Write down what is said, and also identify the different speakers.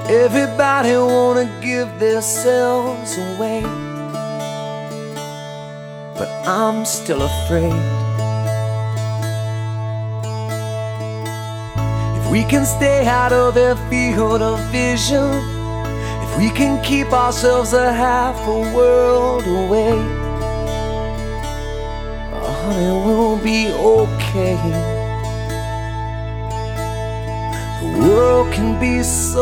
Speaker 1: Everybody wanna give themselves away, but I'm still afraid. If we can stay out of their field of vision, if we can keep ourselves a half a world away, honey, we'll be okay. The world can be so